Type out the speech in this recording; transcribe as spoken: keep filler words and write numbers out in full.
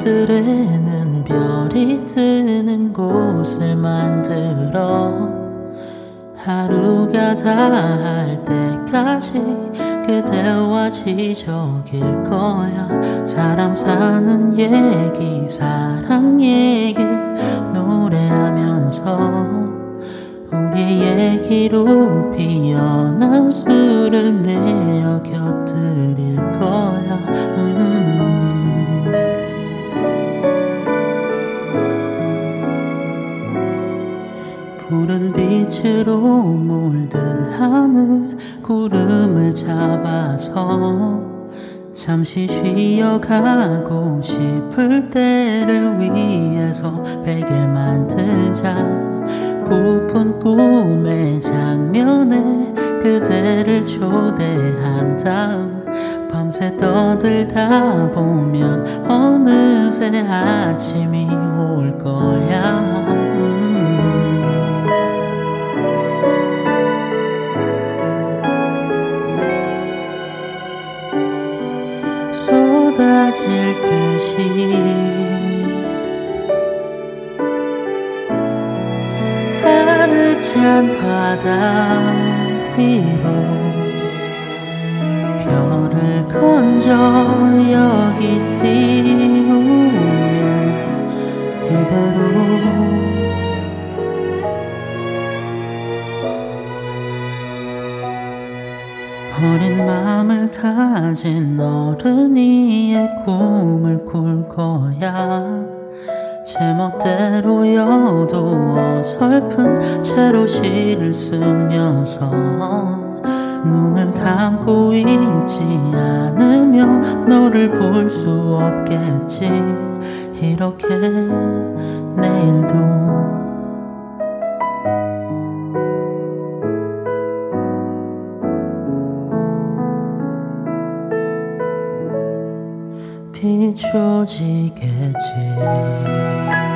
밤들에는 별이 뜨는 곳을 만들어 하루가 다할 때까지 그대와 지저길 거야. 사람 사는 얘기, 사랑 얘기 노래하면서 우리 얘기로 피어난 술을 내어 곁들일 거야. 음. 푸른 빛으로 물든 하늘, 구름을 잡아서 잠시 쉬어가고 싶을 때를 위해서 베개를 만들자. 부푼 꿈의 장면에 그대를 초대한 다음 밤새 떠들다 보면 어느새 아침이 올 거야. 음. 쏟아질 듯이 가득 찬 바다 위로 별을 건져 여기 띄우면 이대로 어린 마음을 가진 어른이의 꿈을 꿀 거야. 제멋대로여도 어설픈 채로 시를 쓰면서 눈을 감고 있지 않으면 너를 볼 수 없겠지. 이렇게 내일도 비춰지겠지.